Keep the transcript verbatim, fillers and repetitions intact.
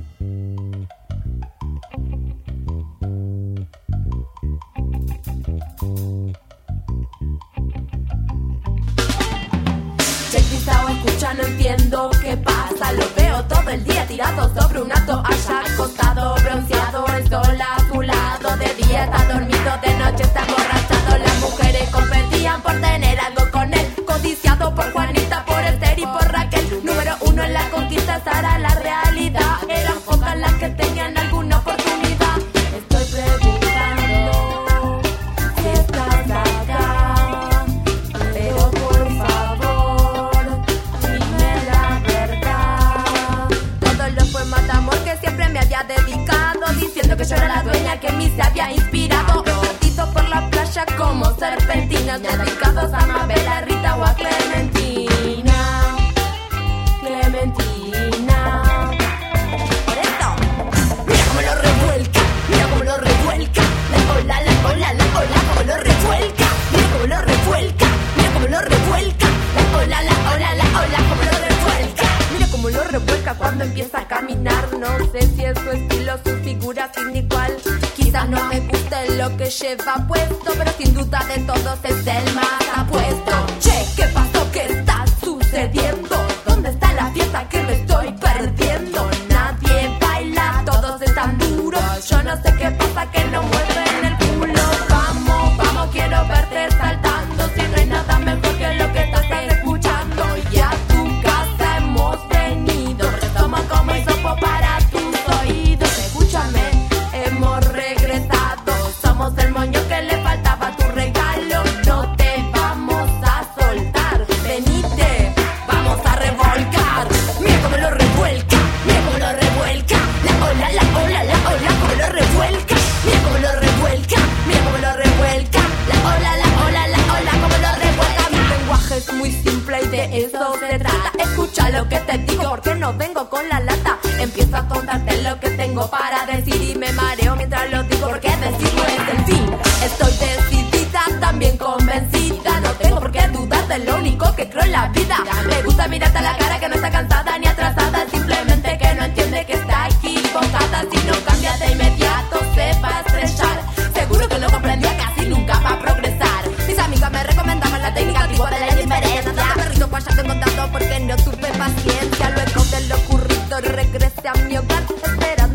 Pisado, escucha, no entiendo qué pasa. Lo veo todo el día tirado sobre una toalla, acostado, bronceado, el sol a su lado. De día está dormido, de noche está emborrachado. Las mujeres competían por tener algo con él, codiciado por Juanita, por Esther y por Raquel. Número uno en la conquista, esa era la realidad. Eran pocas las que tenían alguna oportunidad. Estoy preguntando si estás acá, pero por favor dedicado, diciendo que yo era la dueña que en mí se había inspirado. Partido por la playa como serpentinas, dedicados a Mabel, a Rita o a Clementina. Clementina. Por eso, mira cómo lo revuelca, mira cómo lo revuelca. La ola, la ola, la ola, cómo lo revuelca. Mira cómo lo revuelca, mira cómo lo revuelca. La ola, la ola, la ola, cómo lo revuelca. Mira cómo lo revuelca cuando empieza a caminar. No sé si es su estilo, su figura sin igual. Quizás no me guste lo que lleva puesto, pero sin duda de todos es el más apuesto. Che, ¿qué pasó? ¿Qué está sucediendo? ¿Dónde está la fiesta que me estoy perdiendo? Nadie baila, todos están duros. Yo no sé qué pasa, que no mueven el culo. Vamos, vamos, quiero verte saltando. Si no hay nada mejor que lo que estás escuchando. Y a tu casa hemos venido. Retoma como hisopo para tus oídos. Escúchame, hemos regresado. Somos el moño que le faltaba a tu regalo. No te vamos a soltar. Venite, vamos a revolcar. Mira cómo lo revuelca, mira cómo lo revuelca. La ola, la ola, la ola, cómo lo revuelca. Mira cómo lo revuelca, mira cómo lo revuelca. La ola, la ola, la ola, cómo lo revuelca. Mi lenguaje es muy simple y de eso se trata. Escucha lo que te digo porque no vengo con la lata. Empiezo a contarte lo que tengo para decir y me mareo mientras lo digo porque decirlo es el fin. Estoy decidida, también convencida. No tengo por qué dudar de lo único que creo en la vida. Me gusta mirarte a la cara que no está cansada ni atrasada. Simplemente que no entiende que está equivocada. Si no cambia de inmediato se va a estrellar. Seguro que lo comprendía, casi nunca va a progresar. Mis amigas me recomendaban la técnica antigua de la indiferencia. No te perrito guayando encontrando porque no tuve paciencia. Luego de lo ocurrido regresé a mi hogar. Espera